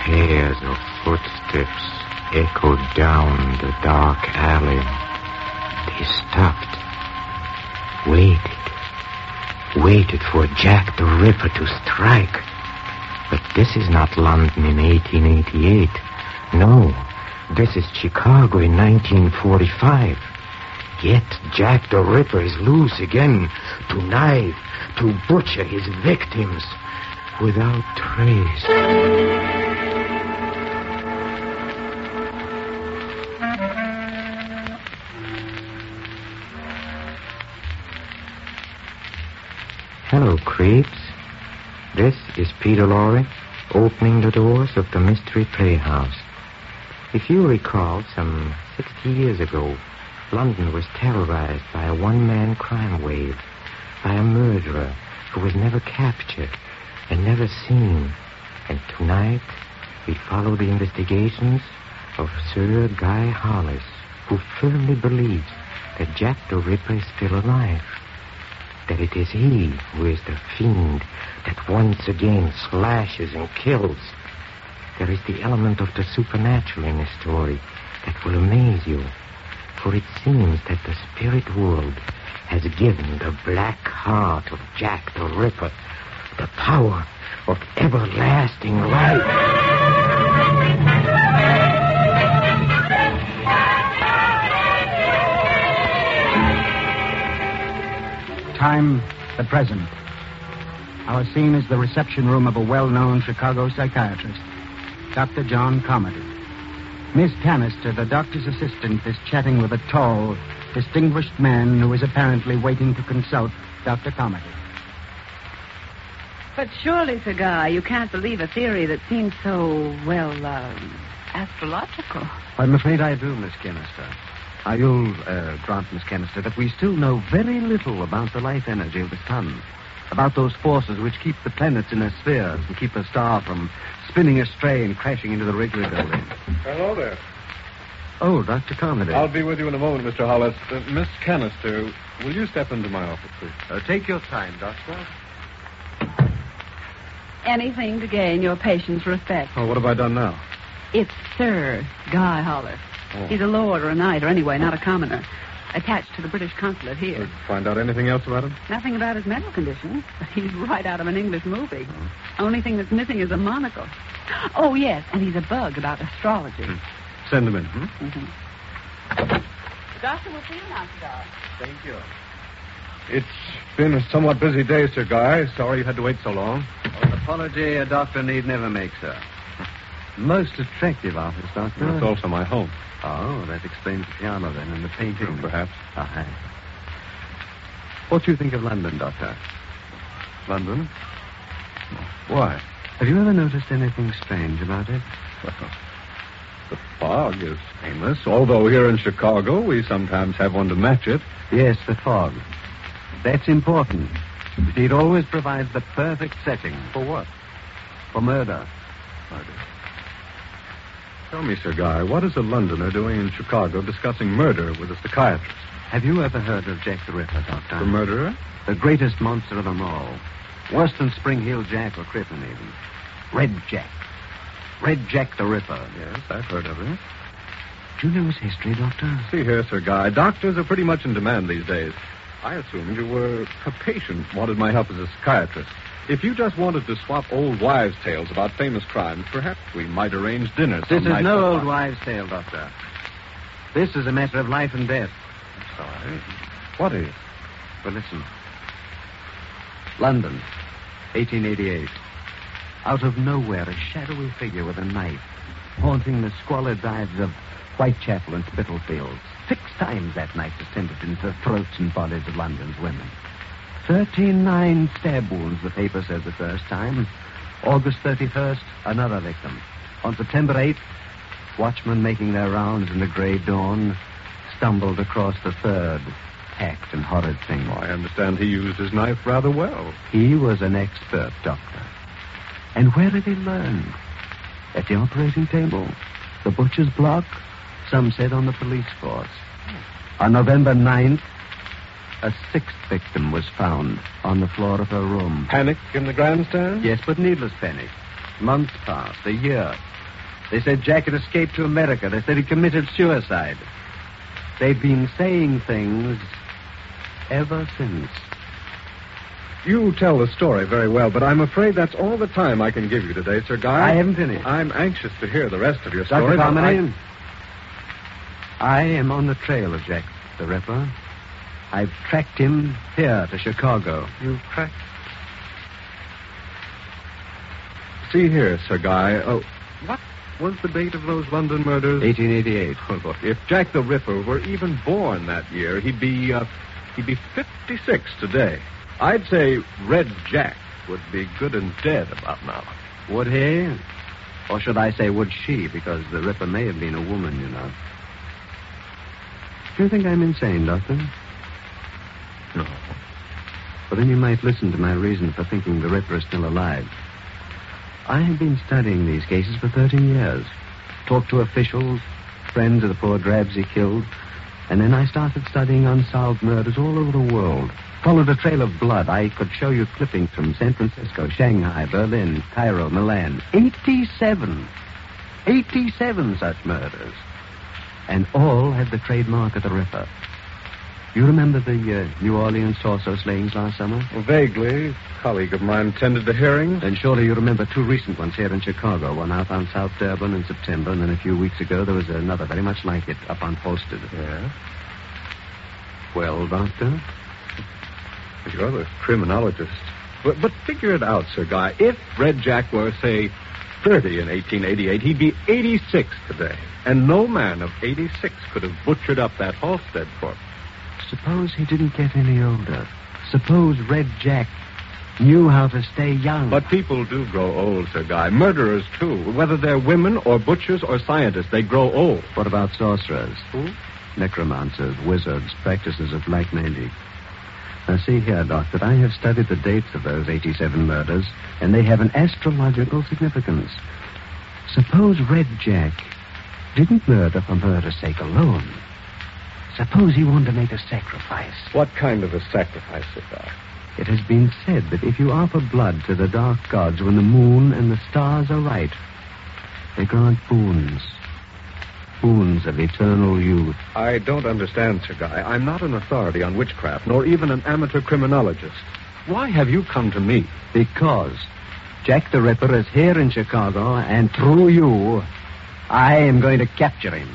pairs of footsteps echoed down the dark alley. They stopped, waited for Jack the Ripper to strike. But this is not London in 1888. No, this is Chicago in 1945. Yet Jack the Ripper is loose again to knife, to butcher his victims without trace. Hello, creeps. This is Peter Lorre, opening the doors of the Mystery Playhouse. If you recall, some 60 years ago, London was terrorized by a one-man crime wave, by a murderer who was never captured and never seen. And tonight, we follow the investigations of Sir Guy Hollis, who firmly believes that Jack the Ripper is still alive. That it is he who is the fiend that once again slashes and kills. There is the element of the supernatural in his story that will amaze you. For it seems that the spirit world has given the black heart of Jack the Ripper the power of everlasting life. Time, the present. Our scene is the reception room of a well-known Chicago psychiatrist, Dr. John Carmody. Miss Canister, the doctor's assistant, is chatting with a tall, distinguished man who is apparently waiting to consult Dr. Carmody. But surely, Sir Guy, you can't believe a theory that seems so, astrological. I'm afraid I do, Miss Canister. You'll grant, Miss Canister, that we still know very little about the life energy of the sun, about those forces which keep the planets in their spheres and keep a star from spinning astray and crashing into the Wrigley building. Hello there. Oh, Dr. Carmody. I'll be with you in a moment, Mr. Hollis. Miss Canister, will you step into my office, please? Take your time, Doctor. Anything to gain your patient's respect. Oh, what have I done now? It's Sir Guy Hollis. Oh. He's a lord or a knight, or anyway, not a commoner. Attached to the British consulate here. Find out anything else about him? Nothing about his mental condition. He's right out of an English movie. Only thing that's missing is a monocle. Oh, yes, and he's a bug about astrology. Send him in. The doctor will see you now, Sir. Thank you. It's been a somewhat busy day, Sir Guy. Sorry you had to wait so long. An apology a doctor need never make, sir. Most attractive office, Doctor. It's also my home. Oh, that explains the piano, then, and the painting. Perhaps. Uh-huh. What do you think of London, Doctor? London? Why? Have you ever noticed anything strange about it? Well, the fog is famous. Although here in Chicago, we sometimes have one to match it. Yes, the fog. That's important. It always provides the perfect setting. For what? For murder. Murder? Tell me, Sir Guy, what is a Londoner doing in Chicago discussing murder with a psychiatrist? Have you ever heard of Jack the Ripper, Doctor? The murderer? The greatest monster of them all. Worse than Spring Hill Jack or Crippen, even. Red Jack. Red Jack the Ripper. Yes, I've heard of him. Do you know his history, Doctor? See here, Sir Guy, doctors are pretty much in demand these days. I assumed you were a patient, wanted my help as a psychiatrist. If you just wanted to swap old wives' tales about famous crimes, perhaps we might arrange dinner some This is night no before. old wives' tale, Doctor. This is a matter of life and death. I'm sorry. What is? Well, listen. London, 1888. Out of nowhere, a shadowy figure with a knife, haunting the squalid drives of Whitechapel and Spitalfields. 6 times that knife descended into the throats and bodies of London's women. 39 stab wounds, the paper says the first time. August 31st, another victim. On September 8th, watchmen making their rounds in the gray dawn stumbled across the third hacked and horrid thing. Oh, I understand he used his knife rather well. He was an expert, Doctor. And where did he learn? At the operating table? The butcher's block? Some said on the police force. On November 9th, a 6th victim was found on the floor of her room. Panic in the grandstand? Yes, but needless panic. Months passed, a year. They said Jack had escaped to America. They said he committed suicide. They've been saying things ever since. You tell the story very well, but I'm afraid that's all the time I can give you today, Sir Guy. I haven't finished. I'm anxious to hear the rest of your story. Dr. Carmody, I am on the trail of Jack the Ripper. I've tracked him here to Chicago. You've tracked... See here, Sir Guy. What was the date of those London murders? 1888. Oh, look, if Jack the Ripper were even born that year, he'd be 56 today. I'd say Red Jack would be good and dead about now. Would he? Or should I say, would she? Because the Ripper may have been a woman, you know. Do you think I'm insane, Doctor? No. Well, then you might listen to my reason for thinking the Ripper is still alive. I have been studying these cases for 13 years. Talked to officials, friends of the poor drabs he killed. And then I started studying unsolved murders all over the world. Followed a trail of blood. I could show you clippings from San Francisco, Shanghai, Berlin, Cairo, Milan. 87 such murders. And all had the trademark of the Ripper. You remember the New Orleans torso slayings last summer? Vaguely. A colleague of mine attended the hearing. Then surely you remember two recent ones here in Chicago. One out on South Durban in September, and then a few weeks ago there was another very much like it up on Posted. Yeah? Well, Doctor? You're the criminologist. But figure it out, Sir Guy. If Red Jack were, say, 30 in 1888, he'd be 86 today. And no man of 86 could have butchered up that Halstead corpse. Suppose he didn't get any older. Suppose Red Jack knew how to stay young. But people do grow old, Sir Guy. Murderers, too. Whether they're women or butchers or scientists, they grow old. What about sorcerers? Who? Necromancers, wizards, practices of black magic. Now, see here, Doctor, I have studied the dates of those 87 murders, and they have an astrological significance. Suppose Red Jack didn't murder for murder's sake alone. Suppose he wanted to make a sacrifice. What kind of a sacrifice, Sir Guy? It has been said that if you offer blood to the dark gods when the moon and the stars are right, they grant boons. Boons of eternal youth. I don't understand, Sir Guy. I'm not an authority on witchcraft, nor even an amateur criminologist. Why have you come to me? Because Jack the Ripper is here in Chicago, and through you, I am going to capture him.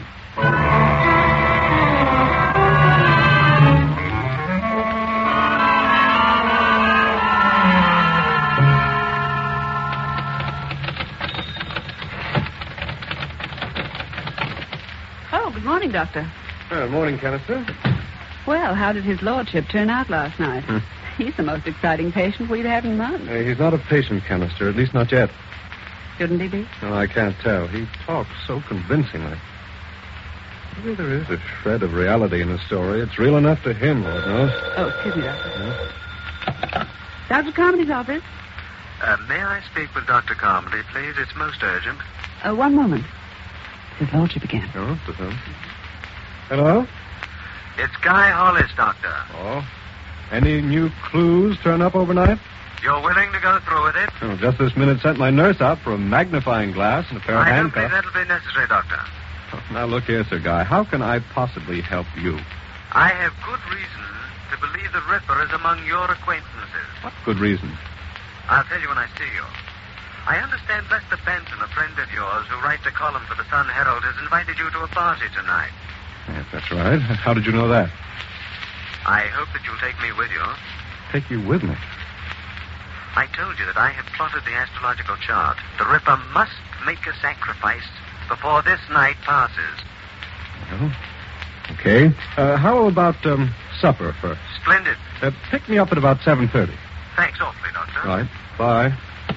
Good morning, Doctor. Morning, Canister. Well, how did his lordship turn out last night? He's the most exciting patient we've had in months. He's not a patient, Canister, at least not yet. Shouldn't he be? No, I can't tell. He talks so convincingly. Maybe there is a shred of reality in his story. It's real enough to him, Lord knows. Oh, excuse me, Doctor. Dr. Carmody's office? May I speak with Dr. Carmody, please? It's most urgent. One moment. His lordship again. Oh, to him. Hello? It's Guy Hollis, Doctor. Oh. Any new clues turn up overnight? You're willing to go through with it? Oh, just this minute sent my nurse out for a magnifying glass and a pair of I don't think handcuffs. that'll be necessary, Doctor. Oh, now, look here, Sir Guy. How can I possibly help you? I have good reason to believe the Ripper is among your acquaintances. What good reason? I'll tell you when I see you. I understand Lester Benson, a friend of yours who writes a column for the Sun Herald, has invited you to a party tonight. Yes, that's right. How did you know that? I hope that you'll take me with you. Take you with me. I told you that I had plotted the astrological chart. The Ripper must make a sacrifice before this night passes. Well, okay. How about supper first? Splendid. Pick me up at about 7:30. Thanks awfully, Doctor. Right. Bye.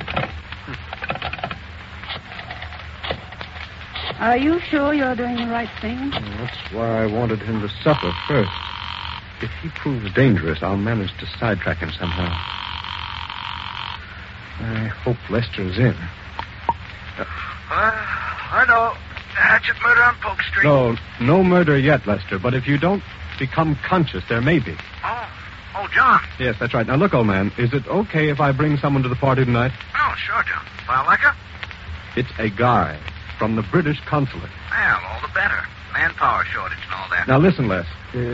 Are you sure you're doing the right thing? That's why I wanted him to supper first. If he proves dangerous, I'll manage to sidetrack him somehow. I hope Lester's in. I know. Hatchet murder on Polk Street. No murder yet, Lester. But if you don't become conscious, there may be. Oh, John. Yes, that's right. Now, look, old man, is it okay if I bring someone to the party tonight? Oh, sure, John. File like her? It's a guy. from the British consulate. Well, all the better. Manpower shortage and all that. Now, listen, Les.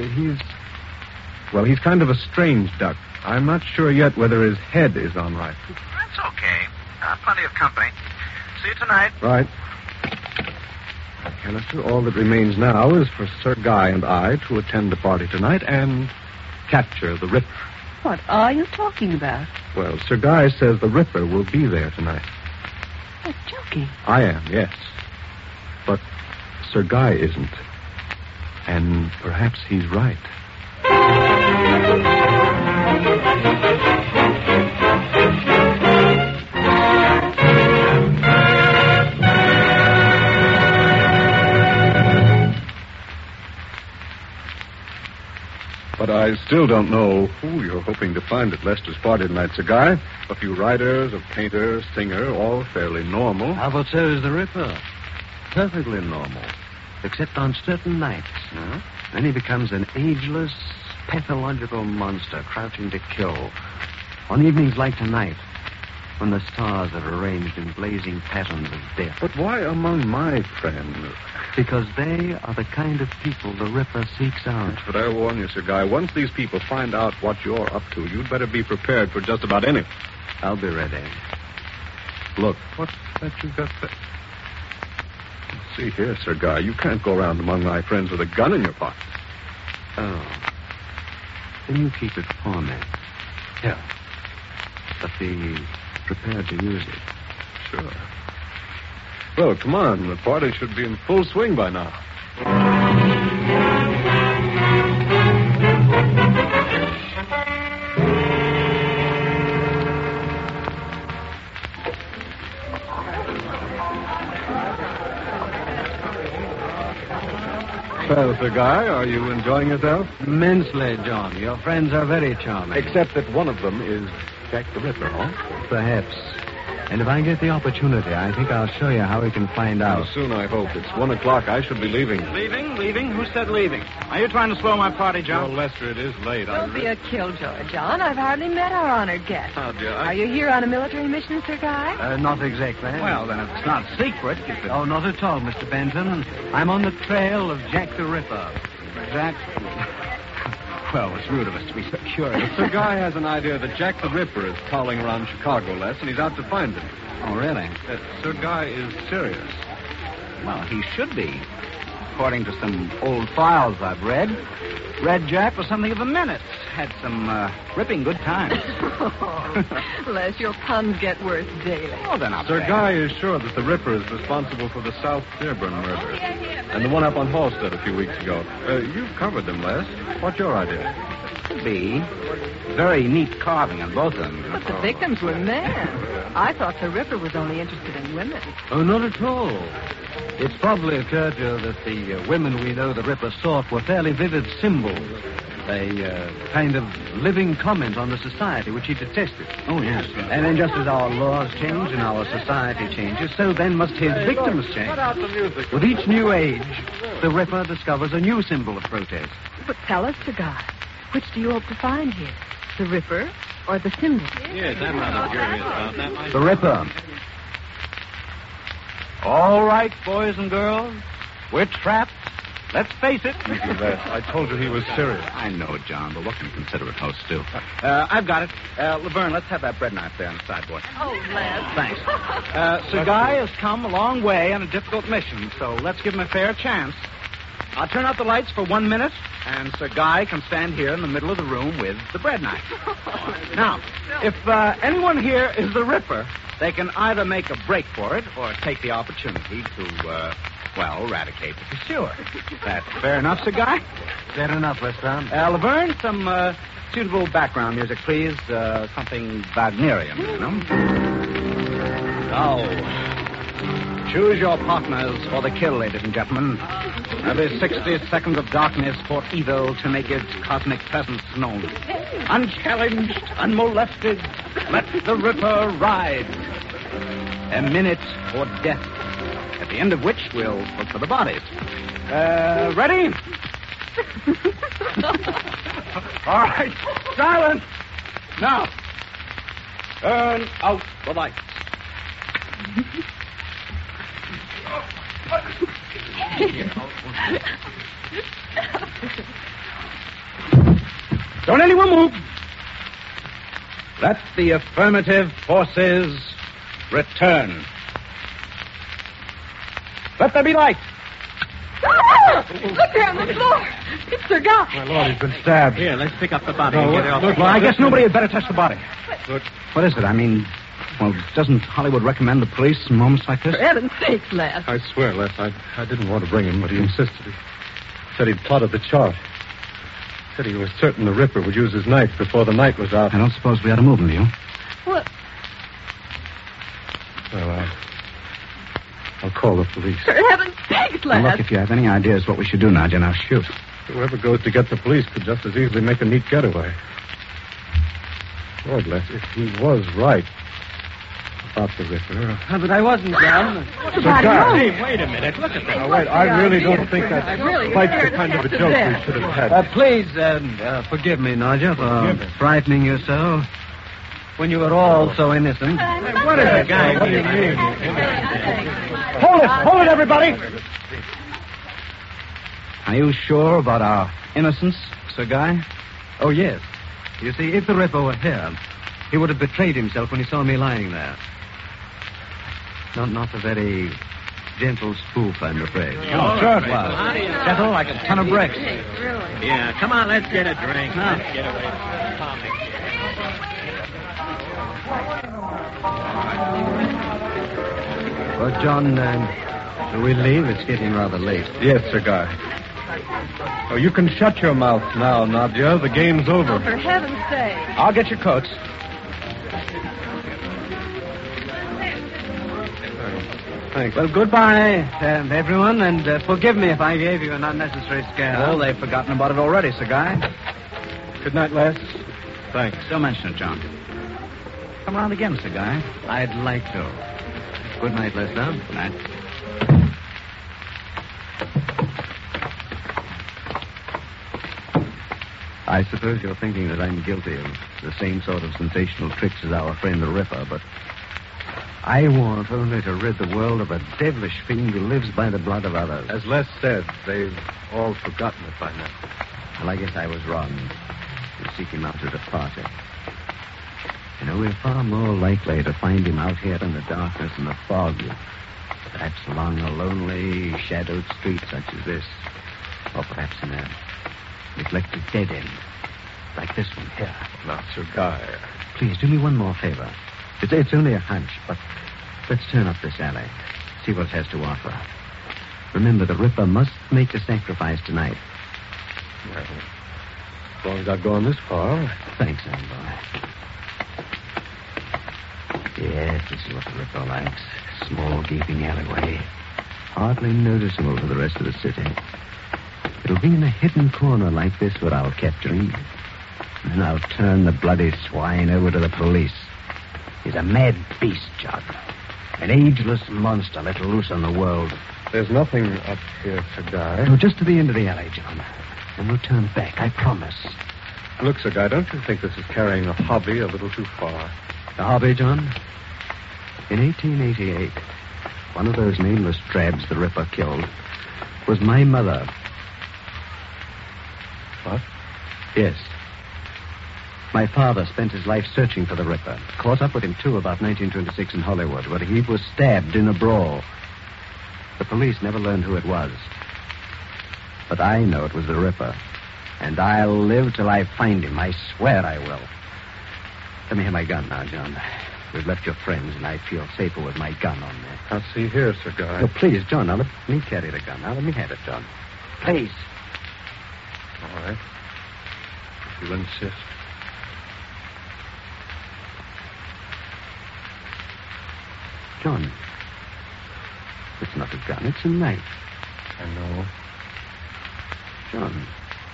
He's kind of a strange duck. I'm not sure yet whether his head is on right. That's okay. Plenty of company. See you tonight. Right. Canister, all that remains now is for Sir Guy and I to attend the party tonight and capture the Ripper. What are you talking about? Well, Sir Guy says the Ripper will be there tonight. You're joking. I am, yes. But Sir Guy isn't. And perhaps he's right. But I still don't know who you're hoping to find at Lester's party tonight, Sir Guy. A few writers, a painter, singer, all fairly normal. How about so is the Ripper? Perfectly normal. Except on certain nights. Then he becomes an ageless, pathological monster crouching to kill. On evenings like tonight, when the stars are arranged in blazing patterns of death. But why among my friends? Because they are the kind of people the Ripper seeks out. But I warn you, Sir Guy, once these people find out what you're up to, you'd better be prepared for just about anything. I'll be ready. Look, what's that you've got there? See here, Sir Guy, you can't go around among my friends with a gun in your pocket. Oh. Then you keep it for me. Yeah. But be prepared to use it. Sure. Well, come on. The party should be in full swing by now. Well, Sir Guy, are you enjoying yourself? Immensely, John. Your friends are very charming. Except that one of them is Jack the Ripper, huh? Perhaps. And if I get the opportunity, I think I'll show you how we can find out. How soon, I hope. It's 1 o'clock. I should be leaving. Leaving? Who said leaving? Are you trying to slow my party, John? Well, Lester, it is late. Don't be a killjoy, John. I've hardly met our honored guest. Oh, dear. Are you here on a military mission, Sir Guy? Not exactly. Well, then, if it's not secret, you could... Oh, not at all, Mr. Benton. I'm on the trail of Jack the Ripper. Jack... Well, it's rude of us to be so curious. Sir Guy has an idea that Jack the Ripper is prowling around Chicago, Les, and he's out to find him. Oh, really? Sir Guy is serious. Well, he should be. According to some old files I've read, Red Jack was something of a menace. Had some ripping good times. Les, your puns get worse daily. Oh, then I'll Sir say. Guy is sure that the Ripper is responsible for the South Dearborn murders and the one up on Halstead a few weeks ago. You've covered them, Les. What's your idea? Could be. Very neat carving on both of them. But the victims were men. I thought the Ripper was only interested in women. Oh, not at all. It's probably occurred to you that the women we know the Ripper sought were fairly vivid symbols. A kind of living comment on the society which he detested. Oh, yes. And then just as our laws change and our society changes, so then must his victims change. Put out the music. With each new age, the Ripper discovers a new symbol of protest. But tell us, Sir Guy, which do you hope to find here? The Ripper or the symbol? Yes, I'm rather curious about that. The Ripper. All right, boys and girls. We're trapped. Let's face it. Les, I told you he was serious. I know, John, but what can a considerate host do? I've got it. Laverne, let's have that bread knife there on the sideboard. Oh, Les. Thanks. Sir Guy has come a long way on a difficult mission, so let's give him a fair chance. I'll turn out the lights for 1 minute, and Sir Guy can stand here in the middle of the room with the bread knife. Now, if anyone here is the Ripper, they can either make a break for it or take the opportunity to, eradicate the pursuer. That's fair enough, Sir Guy? Fair enough, Weston. Laverne, some suitable background music, please. Something Wagnerian, you know. Now, choose your partners for the kill, ladies and gentlemen. Every 60 seconds of darkness for evil to make its cosmic presence known. Unchallenged, unmolested, let the Ripper ride. A minute for death, at the end of which we'll look for the bodies. Ready? All right, silence. Now, turn out the lights. Don't anyone move. Let the affirmative forces return. Let there be light. Look there on the floor. It's Sir Guy. My Lord, he's been stabbed. Here, let's pick up the body No, and get it off. look, Well, I guess nobody had better touch the body. Look. What is it? I mean, well, doesn't Hollywood recommend the police in moments like this? For heaven's sakes, Les. I swear, Les, I didn't want to bring him, but he insisted. He said he'd plotted the chart. Said he was certain the Ripper would use his knife before the night was out. I don't suppose we ought to move him, do you? What? Well, I'll call the police. For heaven's sakes, Now, Les. look, if you have any ideas what we should do, Nadia, now shoot. Whoever goes to get the police could just as easily make a neat getaway. Lord, Les, if he was right about the Ripper... But I wasn't, John. Hey, wait a minute. Look at Now, wait, I really don't think that's really quite the scared kind of a half to joke death. we should have had. Please, forgive me, Nadia, for frightening you so. When you were all so innocent. What is it, guy? What do you mean? Hold it, everybody! Are you sure about our innocence, Sir Guy? Oh, yes. You see, if the Ripper were here, he would have betrayed himself when he saw me lying there. Not a very gentle spoof, I'm afraid. Oh, sure it was. Gentle like a ton of bricks. Yeah, come on, let's get a drink. Let's get away. Well, John, shall we leave? It's getting rather late. Yes, Sir Guy. Oh, you can shut your mouth now, Nadia. The game's over. Oh, for heaven's sake. I'll get your coats. Thanks. Well, goodbye, everyone, and forgive me if I gave you an unnecessary scare. Oh, they've forgotten about it already, Sir Guy. Good night, Les. Thanks. Don't mention it, John. Come around again, Sir Guy. I'd like to. Good night, Lester. Good night. I suppose you're thinking that I'm guilty of the same sort of sensational tricks as our friend the Ripper, but I want only to rid the world of a devilish fiend who lives by the blood of others. As Les said, they've all forgotten it by now. Well, I guess I was wrong in seeking him out at a party. You know, we're far more likely to find him out here in the darkness and the fog, perhaps along a lonely, shadowed street such as this, or perhaps in a neglected dead end, like this one here. Now, Sir Guy. Please, do me one more favor. It's only a hunch, but let's turn up this alley, see what it has to offer. Remember, the Ripper must make a sacrifice tonight. Well, as long as I've gone this far. Thanks, Amboy. Yes, this is what the Ripper likes. Small, gaping alleyway. Hardly noticeable to the rest of the city. It'll be in a hidden corner like this where I'll capture him. And then I'll turn the bloody swine over to the police. He's a mad beast, John. An ageless monster let loose on the world. There's nothing up here, Sir Guy. No, just to the end of the alley, John. And we'll turn back, I promise. Look, Sir Guy, don't you think this is carrying the hobby a little too far? The hobby, John? In 1888, one of those nameless drabs the Ripper killed was my mother. What? Yes. My father spent his life searching for the Ripper. Caught up with him, too, about 1926 in Hollywood, where he was stabbed in a brawl. The police never learned who it was. But I know it was the Ripper. And I'll live till I find him. I swear I will. Let me have my gun now, John. We've left your friends, and I feel safer with my gun on me. Now, see here, Sir Guy. Oh, please, John, now let me carry the gun. Now let me have it, John. Please. All right. If you insist. John, it's not a gun, it's a knife. I know. John.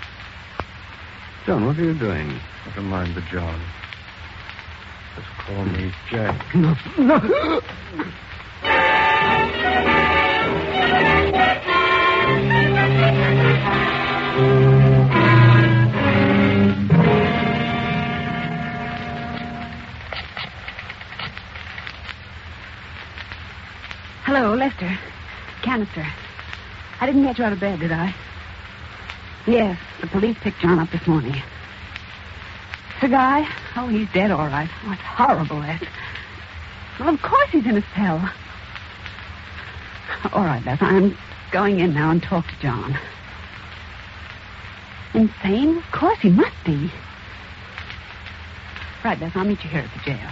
John, what are you doing? Never mind the John. Just call me Jack. No. Hello, Lester. Canister. I didn't get you out of bed, did I? Yes, the police picked John up this morning. The guy? Oh, he's dead, all right. Oh, it's horrible, Les. Well, of course he's in a cell. All right, Les, I'm going in now and talk to John. Insane? Of course he must be. Right, Les, I'll meet you here at the jail.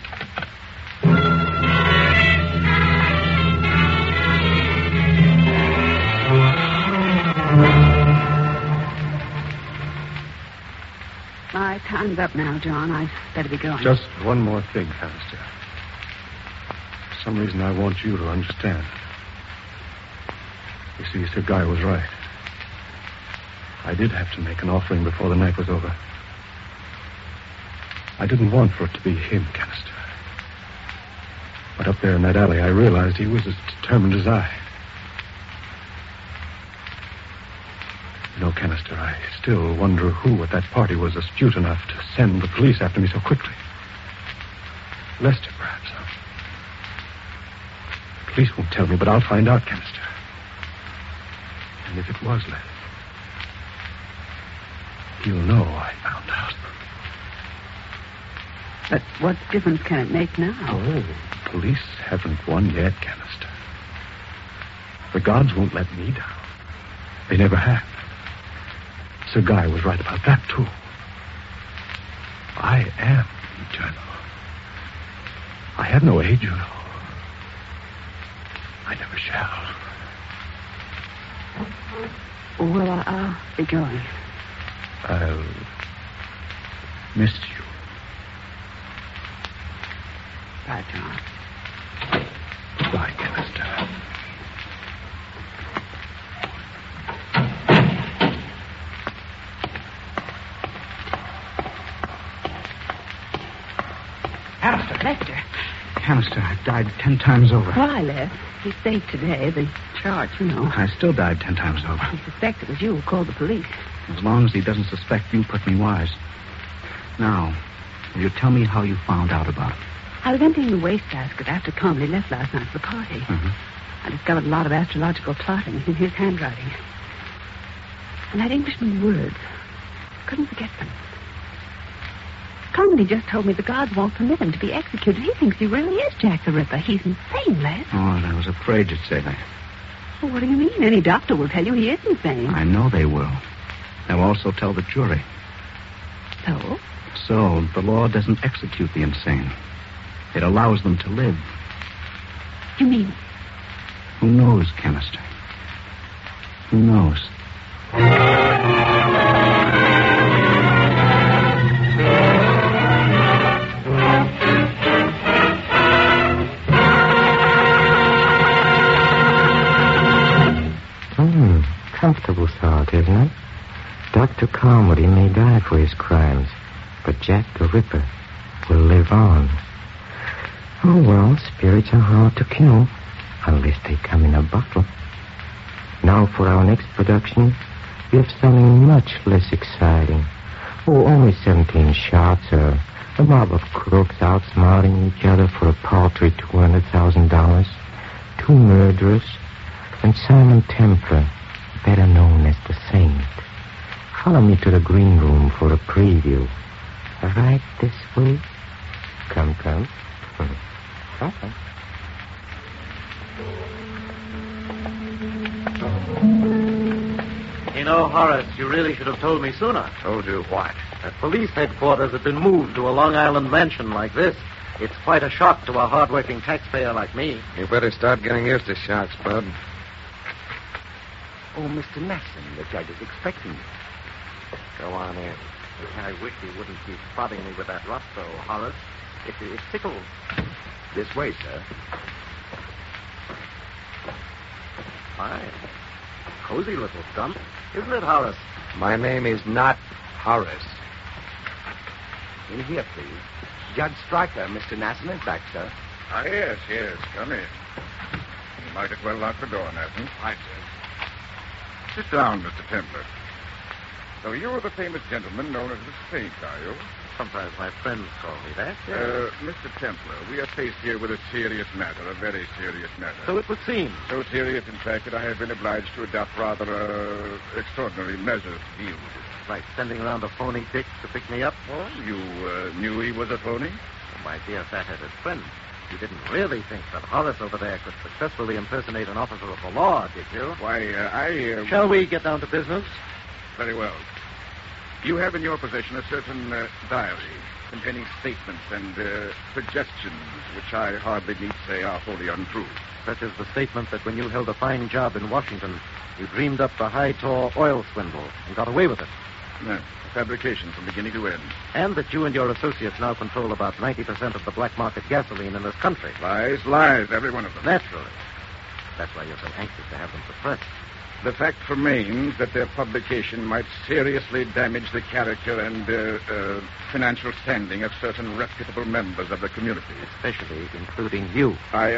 My time's up now, John. I'd better be going. Just one more thing, Canister. For some reason, I want you to understand. You see, Sir Guy was right. I did have to make an offering before the night was over. I didn't want for it to be him, Canister. But up there in that alley, I realized he was as determined as I. You know, Canister, I still wonder who at that party was astute enough to send the police after me so quickly. Lester, perhaps. The police won't tell me, but I'll find out, Canister. And if it was Les, he'll know I found out. But what difference can it make now? Oh, police haven't won yet, Canister. The gods won't let me down. They never have. Sir Guy was right about that, too. I am eternal. I have no age, you know. I never shall. Well, I'll be going. I'll miss you. Bye, John. Goodbye, Canister. Lester. Canister, I died 10 times over. Why, Les? He's safe today. The charge, you know. I still died 10 times over. He suspects it was you who called the police. As long as he doesn't suspect you, put me wise. Now, will you tell me how you found out about it? I was emptying the wastebasket after Comedy left last night for the party. Mm-hmm. I discovered a lot of astrological plotting in his handwriting. And that Englishman's words. Couldn't forget them. Comedy just told me the gods won't permit him to be executed. He thinks he really is Jack the Ripper. He's insane, Les. Oh, and I was afraid you'd say that. Well, what do you mean? Any doctor will tell you he is insane. I know they will. They'll also tell the jury. So? So, the law doesn't execute the insane. It allows them to live. You mean? Who knows, Canister? Who knows? Comfortable thought, isn't it? Dr. Carmody may die for his crimes, but Jack the Ripper will live on. Oh, well, spirits are hard to kill, unless they come in a bottle. Now for our next production, we have something much less exciting. Oh, only 17 shots, a mob of crooks outsmarting each other for a paltry $200,000, 2 murderers, and Simon Templar, better known as the Saint. Follow me to the green room for a preview. Right this way. Come. Come. You know, Horace, you really should have told me sooner. Told you what? That police headquarters had been moved to a Long Island mansion like this. It's quite a shock to a hard-working taxpayer like me. You better start getting used to shocks, bud. Oh, Mr. Nasson, the judge is expecting you. Go on in. I wish you wouldn't keep prodding me with that rod, though, Horace. It tickles. This way, sir. Fine. Cozy little stump, isn't it, Horace? My name is not Horace. In here, please. Judge Stryker, Mr. Nasson, is back, sir. Ah, yes. Come in. You might as well lock the door, Nathan. Right, sir. Sit down, Mr. Templar. So you're the famous gentleman known as the Saint, are you? Sometimes my friends call me that. Mr. Templar, we are faced here with a serious matter, a very serious matter. So it would seem. So serious, in fact, that I have been obliged to adopt rather extraordinary measures to deal with it. Like sending around a phony dick to pick me up? Oh, you knew he was a phony? Oh, my dear fat-headed friend, you didn't really think that Horace over there could successfully impersonate an officer of the law, did you? Why, Shall we get down to business? Very well. You have in your possession a certain diary containing statements and suggestions which I hardly need say are wholly untrue. Such as the statement that when you held a fine job in Washington, you dreamed up the High-Tor oil swindle and got away with it. No, fabrication from beginning to end. And that you and your associates now control about 90% of the black market gasoline in this country. Lies, lies, every one of them. Naturally. That's why you're so anxious to have them suppressed. The fact remains that their publication might seriously damage the character and financial standing of certain reputable members of the community. Especially including you.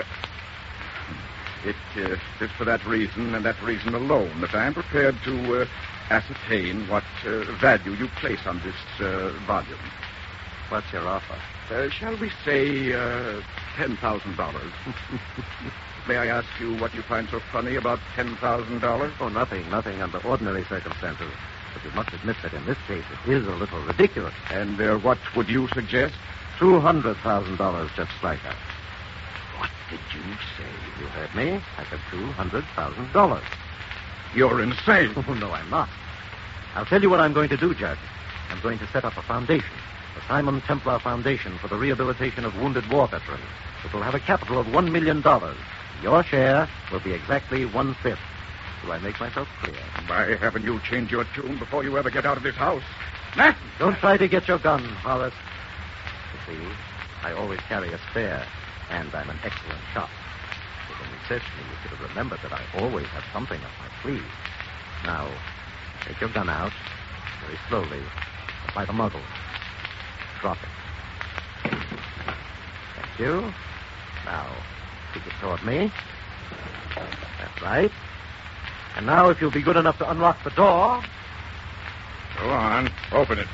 It is for that reason and that reason alone that I am prepared to ascertain what value you place on this volume. What's your offer? Shall we say $10,000? May I ask you what you find so funny about $10,000? Oh, nothing under ordinary circumstances. But you must admit that in this case it is a little ridiculous. And what would you suggest? $200,000 just like that. What did you say? You heard me. I said $200,000. You're insane. Oh, no, I'm not. I'll tell you what I'm going to do, Judge. I'm going to set up a foundation, the Simon Templar Foundation for the Rehabilitation of Wounded War Veterans. It will have a capital of $1 million. Your share will be exactly 1/5. Do I make myself clear? Why haven't you changed your tune before you ever get out of this house? Nah. Don't try to get your gun, Horace. You see, I always carry a spare, and I'm an excellent shot. If when you searched me, you should have remembered that I always have something up my sleeve. Now, take your gun out, very slowly, by the muzzle. Drop it. Thank you. Now, stick it toward me. That's right. And now, if you'll be good enough to unlock the door. Go on. Open it.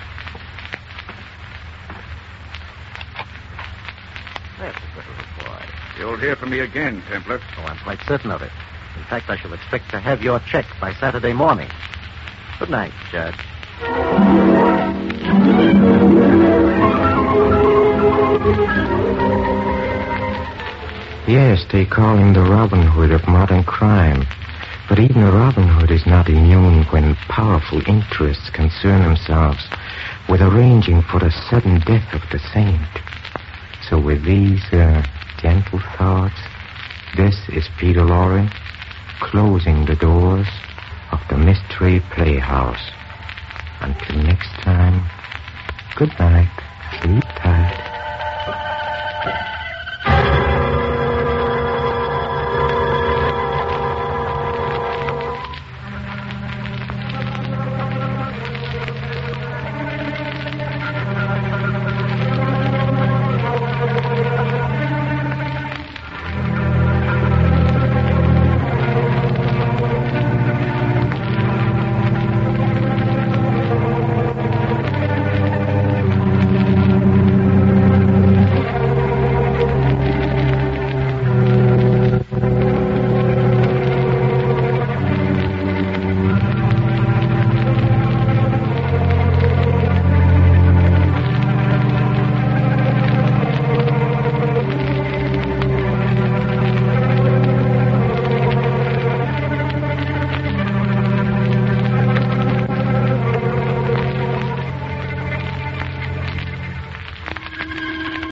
That's a little boy. You'll hear from me again, Templar. Oh, I'm quite certain of it. In fact, I shall expect to have your check by Saturday morning. Good night, Judge. Yes, they call him the Robin Hood of modern crime. But even Robin Hood is not immune when powerful interests concern themselves with arranging for the sudden death of the saint. So with these gentle thoughts, this is Peter Lorre closing the doors of the Mystery Playhouse. Until next time, good night.